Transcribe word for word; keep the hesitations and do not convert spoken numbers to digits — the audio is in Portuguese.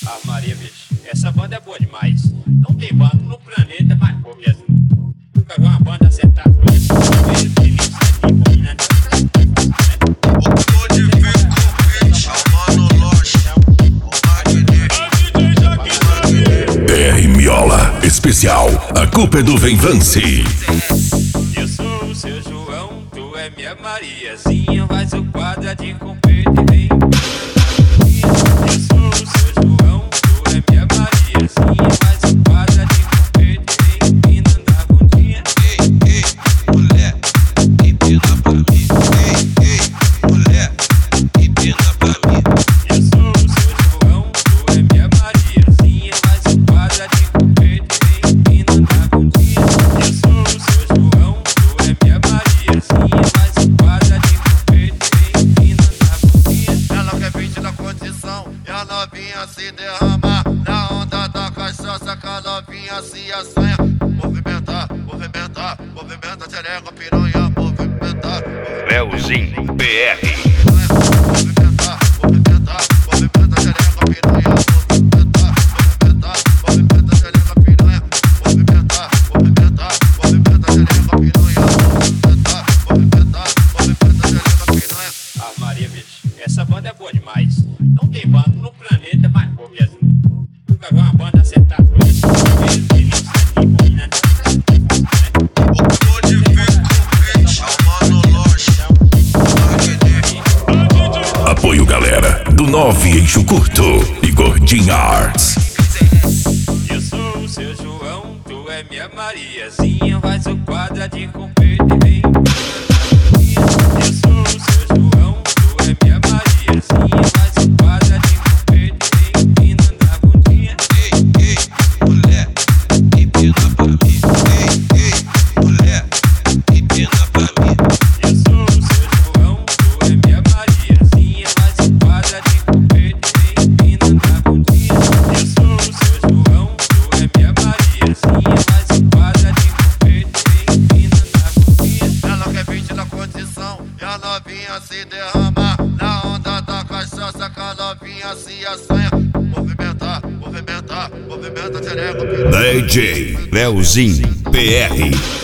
Ah, Maria, bicho, essa banda é boa demais. Não tem banda no planeta mais boa mesmo. Nunca vi uma banda acertar as coisas. D R Miola, especial, a culpa é do Venvance. Eu sou o seu João, tu é minha Mariazinha, faz o quadra de confeito e vem. Eu sou o seu João, tu é minha Mariazinha, faz o quadra de confeito e vem empinando a bundinha. Ei, ei, mulher, empina pra mim. Ei, ei, mulher, empina pra mim. Eu sou o seu João, tu é minha Mariazinha, faz o quadra de confeito e vem empinando a bundinha. Eu sou o seu João, tu é minha Mariazinha, faz o quadra de confeito e vem empinando a bundinha. Ela quer vinte na condição e a novinha se derramar. Na onda da cachaça que a novinha se assanha. Movimentar, movimentar, movimenta xereca, piranha, movimentar. Leozinho B R. Movimentar, movimentar, movimenta xereca, piranha, movimentar, movimentar, movimenta xereca, piranha, movimentar, movimentar, movimenta xereca, piranha, movimentar, movimentar, movimenta xereca, piranha. Ah, Maria, bicho, essa banda é boa demais. Não tem banda no planeta mais boa mesmo. Nunca vi uma banda acertar as coisas. Apoio galera do nove Eixo Curto e Gordinha Arts. Eu sou o seu João, tu é minha Mariazinha, faz o quadra de confeito e vem. Eu sou o seu João, tu é minha Mariazinha, faz o quadra de confeito e vem empinando a bundinha. Ei, ei, mulher, empina pra mim. Ei, ei, mulher, empina pra mim. Eu sou o seu João, tu é minha Mariazinha, faz o quadra de confeito e vem empinando a bundinha. Eu sou o seu João, tu é minha Mariazinha, faz o quadra de confeito e vem empinando a bundinha. Ela quer vinte na condição e a novinha se derramar. Na onda da cachaça que a novinha se assanha. Movimentar, movimentar, movimenta xereca, piranha. D J Leozinho B R.